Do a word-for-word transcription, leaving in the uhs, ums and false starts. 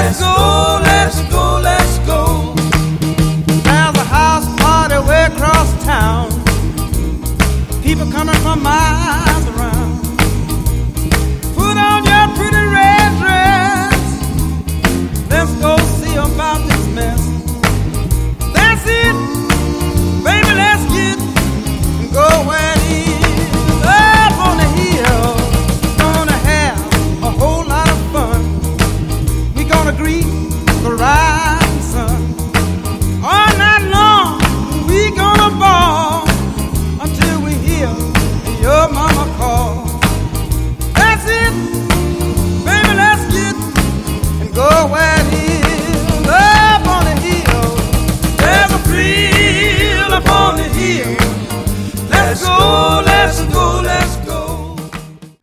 let's go, let's go, let's go. There's a house party way across town. People coming from miles